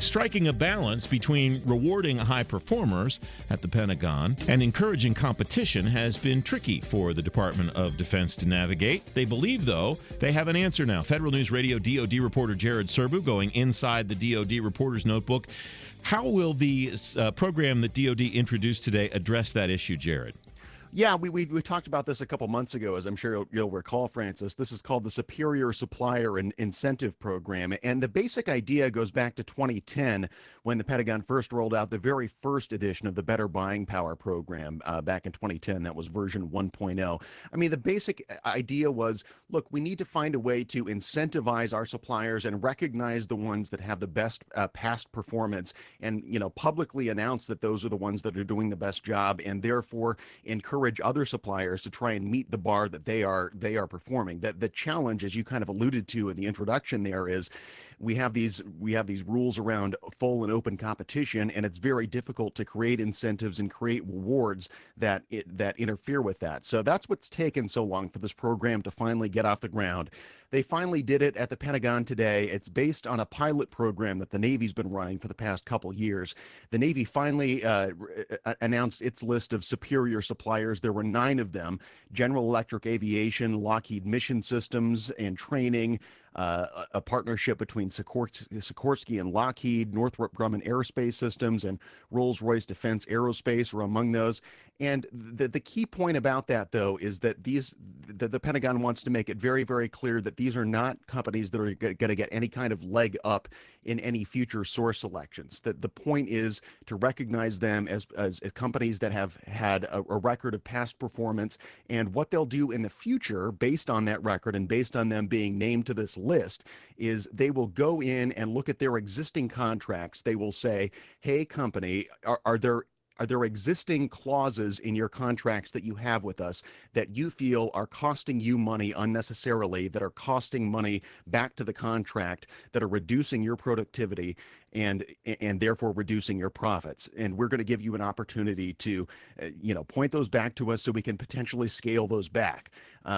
striking a balance between rewarding high performers at the Pentagon and encouraging competition has been tricky for the Department of Defense to navigate. They believe, though, they have an answer now. Federal News Radio DoD reporter Jared Serbu going inside the DoD reporter's notebook. How will the program that DoD introduced today address that issue, Jared? Yeah, we talked about this a couple months ago, as I'm sure you'll recall, Francis. This is called the Superior Supplier Incentive Program. And the basic idea goes back to 2010 when the Pentagon first rolled out the very first edition of the Better Buying Power program back in 2010. That was version 1.0. I mean, the basic idea was, look, we need to find a way to incentivize our suppliers and recognize the ones that have the best past performance and, publicly announce that those are the ones that are doing the best job and therefore encourage other suppliers to try and meet the bar that they are performing. That the challenge, as you kind of alluded to in the introduction there, is we have these rules around full and open competition, and it's very difficult to create incentives and create rewards that interfere with that. So that's what's taken so long for this program to finally get off the ground. They finally did it at the Pentagon today. It's based on a pilot program that the Navy's been running for the past couple years. The Navy finally announced its list of superior suppliers. There were 9 of them: General Electric Aviation, Lockheed Mission Systems and Training, a partnership between Sikorsky and Lockheed, Northrop Grumman Aerospace Systems, and Rolls-Royce Defense Aerospace are among those. And the key point about that, though, is that the Pentagon wants to make it very, very clear that these are not companies that are going to get any kind of leg up in any future source selections. That the point is to recognize them as companies that have had a record of past performance, and what they'll do in the future based on that record and based on them being named to this list is they will go in and look at their existing contracts. They will say, hey, company, are there existing clauses in your contracts that you have with us that you feel are costing you money unnecessarily, that are costing money back to the contract, that are reducing your productivity and therefore reducing your profits? And we're going to give you an opportunity to, point those back to us so we can potentially scale those back.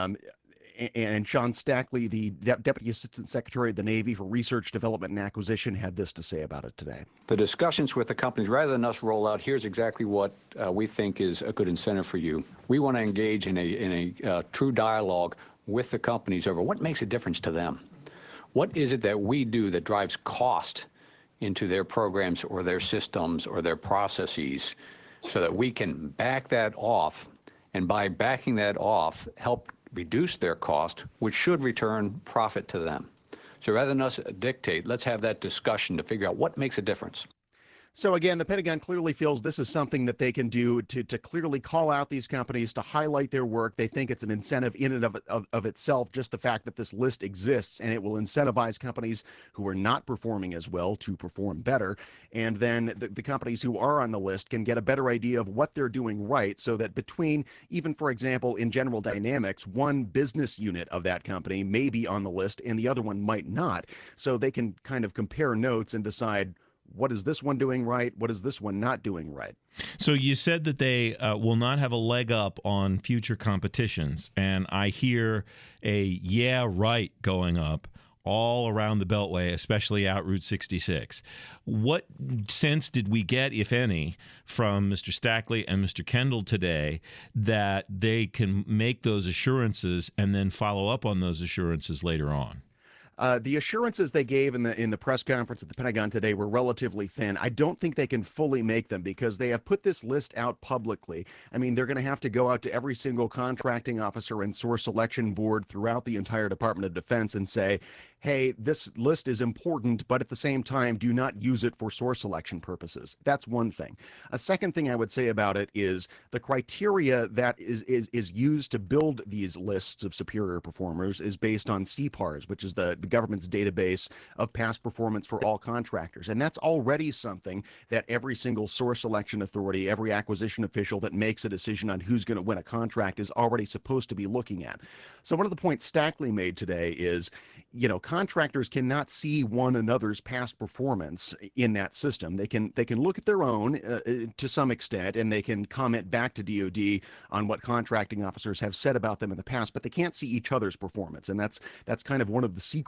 And Sean Stackley, the Deputy Assistant Secretary of the Navy for Research, Development, and Acquisition, had this to say about it today. The discussions with the companies, rather than us roll out, here's exactly what we think is a good incentive for you. We want to engage in a true dialogue with the companies over what makes a difference to them. What is it that we do that drives cost into their programs or their systems or their processes so that we can back that off, and by backing that off, help reduce their cost, which should return profit to them. So rather than us dictate, let's have that discussion to figure out what makes a difference. So again, the Pentagon clearly feels this is something that they can do to clearly call out these companies, to highlight their work. They think it's an incentive in and of itself, just the fact that this list exists, and it will incentivize companies who are not performing as well to perform better. And then the companies who are on the list can get a better idea of what they're doing right, so that between, even for example, in General Dynamics, one business unit of that company may be on the list and the other one might not. So they can kind of compare notes and decide, what is this one doing right? What is this one not doing right? So you said that they will not have a leg up on future competitions, and I hear a yeah, right going up all around the Beltway, especially out Route 66. What sense did we get, if any, from Mr. Stackley and Mr. Kendall today that they can make those assurances and then follow up on those assurances later on? The assurances they gave in the press conference at the Pentagon today were relatively thin. I don't think they can fully make them because they have put this list out publicly. I mean, they're going to have to go out to every single contracting officer and source selection board throughout the entire Department of Defense and say, hey, this list is important, but at the same time, do not use it for source selection purposes. That's one thing. A second thing I would say about it is the criteria that is used to build these lists of superior performers is based on CPARS, which is the government's database of past performance for all contractors. And that's already something that every single source selection authority, every acquisition official that makes a decision on who's going to win a contract is already supposed to be looking at. So one of the points Stackley made today is, contractors cannot see one another's past performance in that system. They can look at their own to some extent, and they can comment back to DoD on what contracting officers have said about them in the past, but they can't see each other's performance. And that's kind of one of the secrets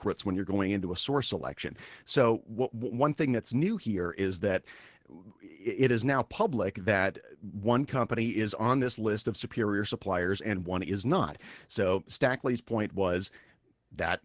culprits when you're going into a source selection. So one thing that's new here is that it is now public that one company is on this list of superior suppliers and one is not. So Stackley's point was that,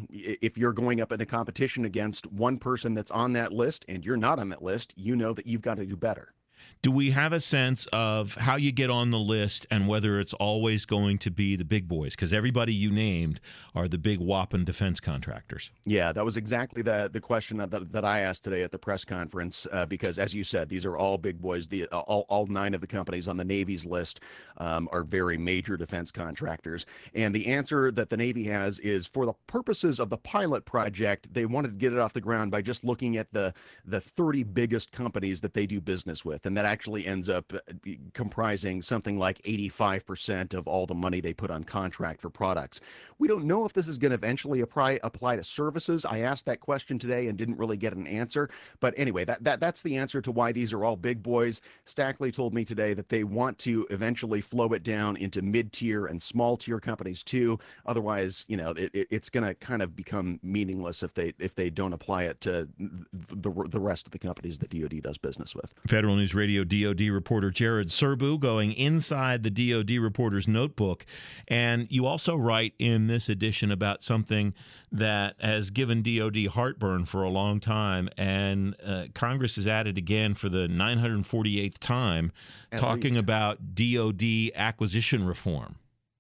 if you're going up in a competition against one person that's on that list and you're not on that list, you know that you've got to do better. Do we have a sense of how you get on the list and whether it's always going to be the big boys? Because everybody you named are the big whopping defense contractors. Yeah, that was exactly the question that I asked today at the press conference, because, as you said, these are all big boys. All 9 of the companies on the Navy's list are very major defense contractors. And the answer that the Navy has is, for the purposes of the pilot project, they wanted to get it off the ground by just looking at the 30 biggest companies that they do business with. And that actually ends up comprising something like 85% of all the money they put on contract for products. We don't know if this is going to eventually apply to services. I asked that question today and didn't really get an answer. But anyway, that's the answer to why these are all big boys. Stackley told me today that they want to eventually flow it down into mid-tier and small-tier companies too. Otherwise, it's going to kind of become meaningless if they don't apply it to the rest of the companies that DoD does business with. Federal News Radio DoD reporter Jared Serbu going inside the DoD reporter's notebook. And you also write in this edition about something that has given DoD heartburn for a long time, and Congress is at it again for the 948th time, talking about DoD acquisition reform.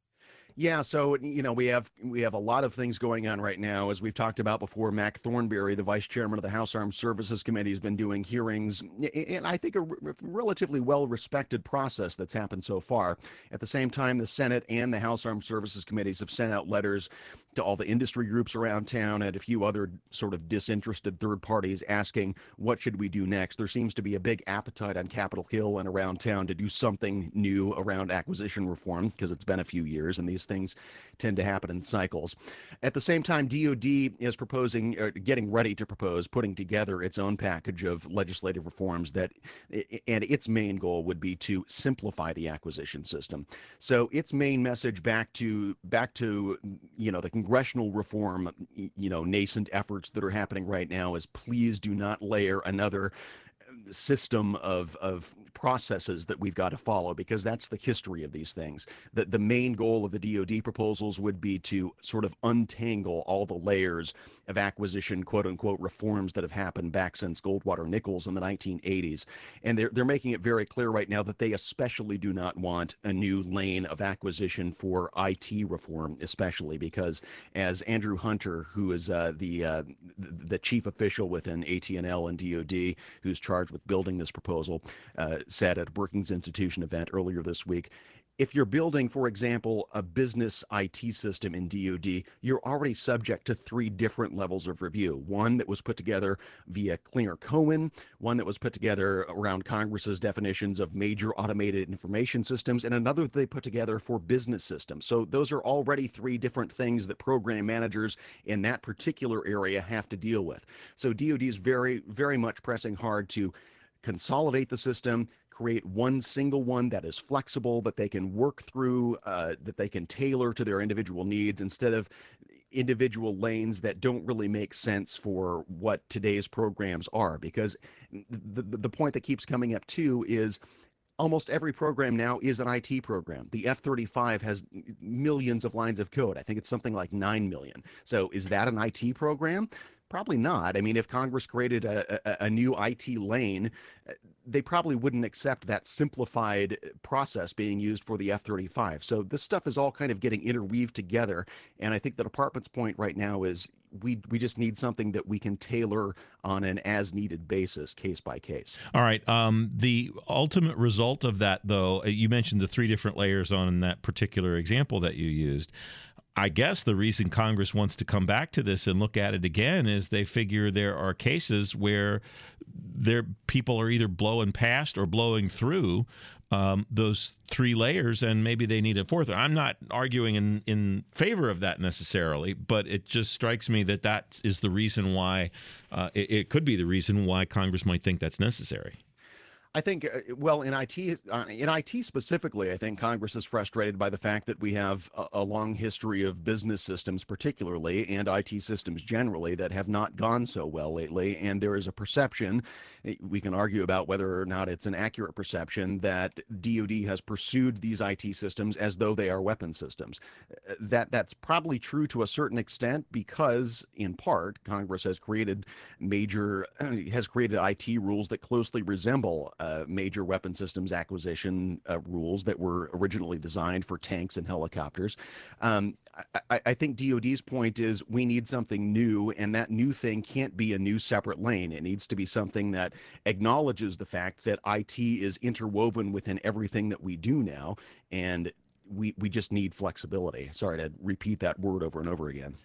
Yeah, so we have a lot of things going on right now. As we've talked about before, Mac Thornberry, the vice chairman of the House Armed Services Committee, has been doing hearings, and I think a relatively well-respected process that's happened so far. At the same time, the Senate and the House Armed Services Committees have sent out letters to all the industry groups around town and a few other sort of disinterested third parties asking, what should we do next? There seems to be a big appetite on Capitol Hill and around town to do something new around acquisition reform, because it's been a few years and these things tend to happen in cycles. At the same time, DoD is getting ready to propose putting together its own package of legislative reforms and its main goal would be to simplify the acquisition system. So its main message back to the congressional reform, nascent efforts that are happening right now is, please do not layer another system of processes that we've got to follow, because that's the history of these things. The main goal of the DoD proposals would be to sort of untangle all the layers of acquisition, quote unquote, reforms that have happened back since Goldwater Nichols in the 1980s. And they're making it very clear right now that they especially do not want a new lane of acquisition for IT reform, especially because, as Andrew Hunter, who is the chief official within AT&L and DoD, who's charged with building this proposal, said at a Brookings Institution event earlier this week, if you're building, for example, a business IT system in DoD, you're already subject to 3 different levels of review. One that was put together via Klinger-Cohen, one that was put together around Congress's definitions of major automated information systems, and another that they put together for business systems. So those are already 3 different things that program managers in that particular area have to deal with. So DoD is very, very much pressing hard to consolidate the system, create one single one that is flexible, that they can work through, that they can tailor to their individual needs, instead of individual lanes that don't really make sense for what today's programs are. Because the point that keeps coming up too is, almost every program now is an IT program. The F-35 has millions of lines of code. I think it's something like 9 million. So is that an IT program? Probably not. I mean, if Congress created a new IT lane, they probably wouldn't accept that simplified process being used for the F-35. So this stuff is all kind of getting interweaved together. And I think the department's point right now is we just need something that we can tailor on an as-needed basis, case by case. All right. The ultimate result of that, though, you mentioned the 3 different layers on that particular example that you used. I guess the reason Congress wants to come back to this and look at it again is they figure there are cases where people are either blowing past or blowing through those 3 layers, and maybe they need a 4th. I'm not arguing in favor of that necessarily, but it just strikes me that is the reason why it could be the reason why Congress might think that's necessary. I think, well, in IT specifically, I think Congress is frustrated by the fact that we have a long history of business systems, particularly, and IT systems generally, that have not gone so well lately. And there is a perception, we can argue about whether or not it's an accurate perception, that DoD has pursued these IT systems as though they are weapon systems. That's probably true to a certain extent because, in part, Congress has created IT rules that closely resemble major weapon systems acquisition rules that were originally designed for tanks and helicopters. I think DoD's point is we need something new, and that new thing can't be a new separate lane. It needs to be something that acknowledges the fact that IT is interwoven within everything that we do now, and we just need flexibility. Sorry to repeat that word over and over again.